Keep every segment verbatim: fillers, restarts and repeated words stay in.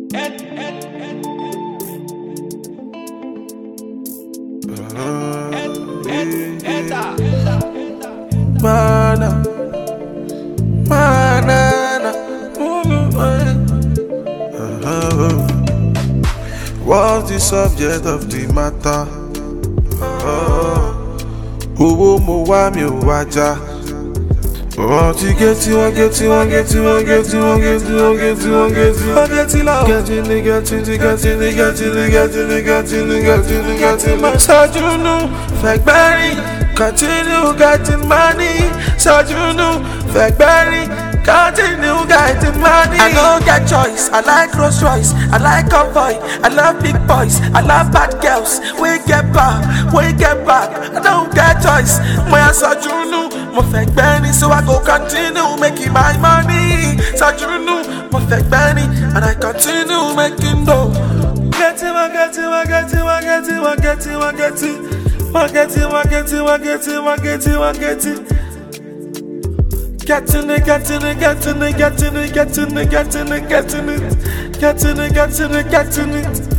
Mana, mana, uh-huh. What's the subject of the matter? Owó mo wá mi ò wájà. Want to get you, want get you, want get you, want get you, want get you, want get you, want get you, want get you, love. Get you, get you, get you, get you, get you, get you, get you, get you, my sajunu, fake berry, continue getting money. Sajunu, fake berry, continue getting money. I don't get choice. I like Rolls Royce, I like convoy, I love big boys, I love bad girls. We get back, we get back. I don't get choice. My sajunu. Mo fake Benny, so I go continue making my money. Sajunu, mo fake Benny, and I continue making dough. Get it, I get it, I get it, I get it, I get it, I get it, I get it, I get it, I get it, I get it, I get it. Getting it, getting it, getting it, getting it, getting it, getting it, getting it, getting it, getting it, getting it.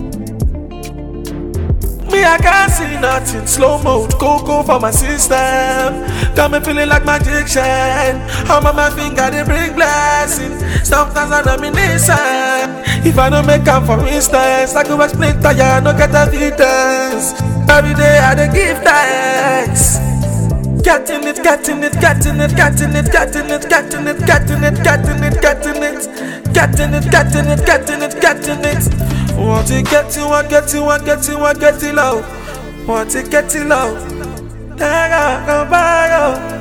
Me, I can't see nothing. Slow mode, go go for my system. Got me feeling like magician. I'm on my finger, they bring blessing. Sometimes I don't mean listen. If I don't make up for instance, I go explain to ya, no get evidence. Every day I dey give thanks. Getting it, getting it, getting it, getting it, getting it, getting it, getting it, getting it, getting it, getting it, getting it, getting it, getting it. Want to get you, want get you, want get you, want get you low. Want to get you low. There I go,